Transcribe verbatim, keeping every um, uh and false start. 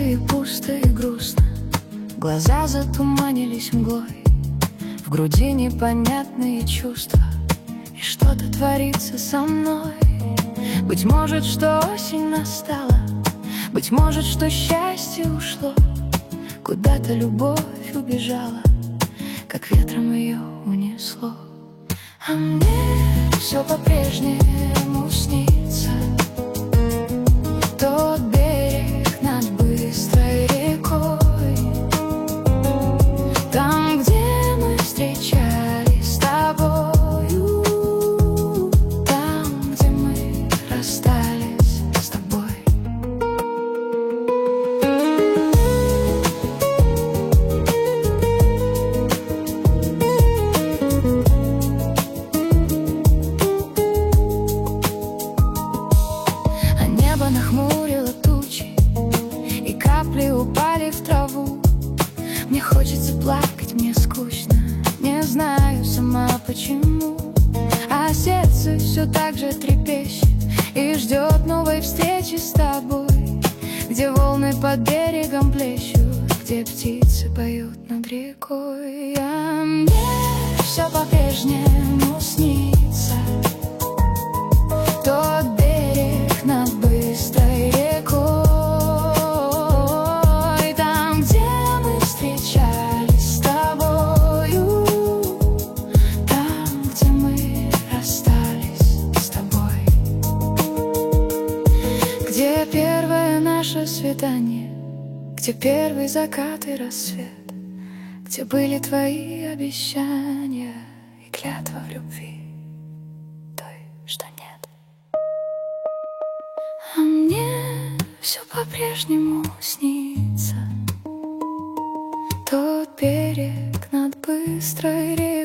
станции пусто и грустно, глаза затуманились мглой, в груди непонятные чувства, и что-то творится со мной. Быть может, что осень настала, быть может, что счастье ушло, куда-то любовь убежала, как ветром ее унесло. А мне все по-прежнему снится тот берег над быстрой рекой, там, где мы встречались с тобою, там, где мы расстались с тобой. Нахмурила тучи, и капли упали в траву. Мне хочется плакать, мне скучно, не знаю сама почему. А сердце все так же трепещет и ждет новой встречи с тобой, где волны под берегом плещут, где птицы поют над рекой. А мне все по-прежнему снится тот берег над быстрой рекой, там, где мы встречались с тобою, там, где мы расстались с тобой, где первое наше свидание, где первый закат и рассвет, где были твои обещания и клятва в любви той, что нет. А мне все по-прежнему снится тот берег над быстрой рекой,